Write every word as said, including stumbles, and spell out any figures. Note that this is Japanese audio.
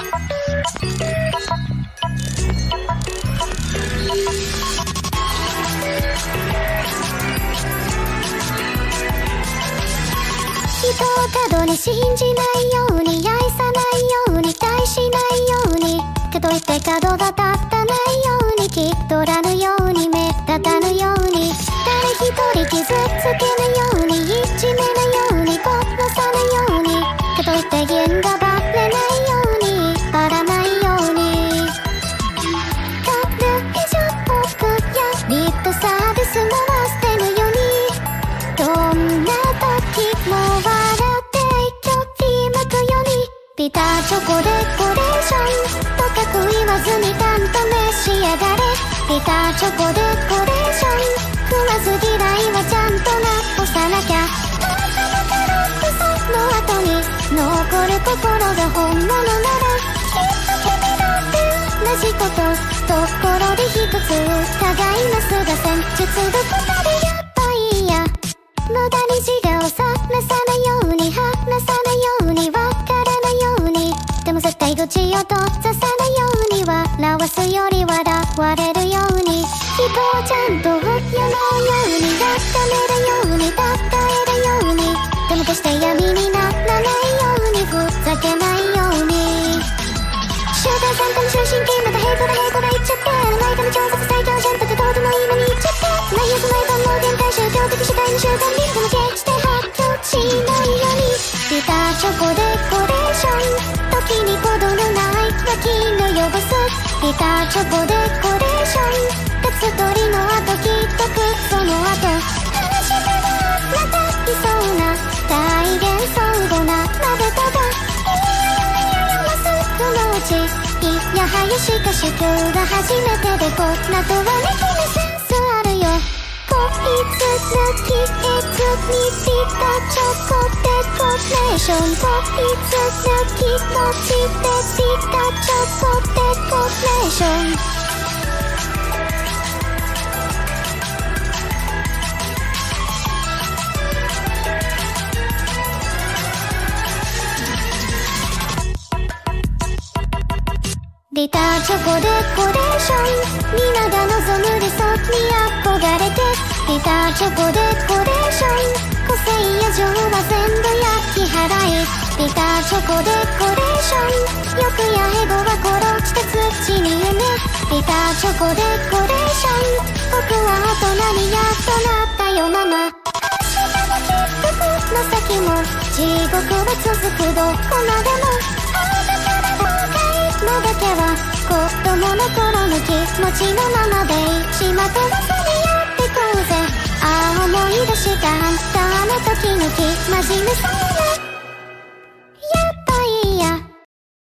人を過度に信じないように、愛さないように、対しないように、かといって角が立たないように、気取らぬように、目立たぬように、誰一人傷つけぬように、いじめぬように、殺さぬように、かといって弦がバレないように、張らないように、これ以上僕やリップサービスも捨てぬように、どんな時も笑って息を吹くように、ビターチョコデコレーションとかく言わずにちゃんと召し上がれ。ビターチョコデコレーション、食わず嫌いはちゃんと直さなきゃ。その後に残る心が本物なら、きっと君だって同じこと、ところで一つ互いのすが戦術どこまでやっぱいいや。無駄に自我をさらさないように、話さないように、わからないように、でも絶対口を閉ざさないように、笑わすより笑われるように、人をちゃんと敬うように、やっためるように、たたえるように、でも決して闇にならないように、ふざけないように。シューターさんとの終身刑、またヘイトだヘイトだ言っちゃって、ライトの調査最強ジャンプってどうでもいいのに言っちゃって、内容その間の限界宗教的主体の集団に、でも決して発狂しないように、ビターチョコデコレーション、時に程のない脇の汚す、ビターチョコデコレーション、鉄取りの後きっとくその後、話してたらまたいそうな大幻想語なまべたが、このうちいやはやしかし今日が初めてで、こんなとはねきなセンスあるよ。こいつ抜きえつにピタチョコデコレーション、こいつ抜きのちでピタチョコデコレーション。ビターチョコデコレーション、皆が望む理想に憧れて、ビターチョコデコレーション、個性や情は全部焼き払い、ビターチョコデコレーション、欲やエゴは殺して土に埋め、ビターチョコデコレーション、僕は大人にやっとなったよママ。明日もきっとこの先も地獄は続く、どこまでものだけは子供の頃の気持ちのままでいいし、まとわずにやってこうぜ。ああ思い出したあんたあの時の気真面目さ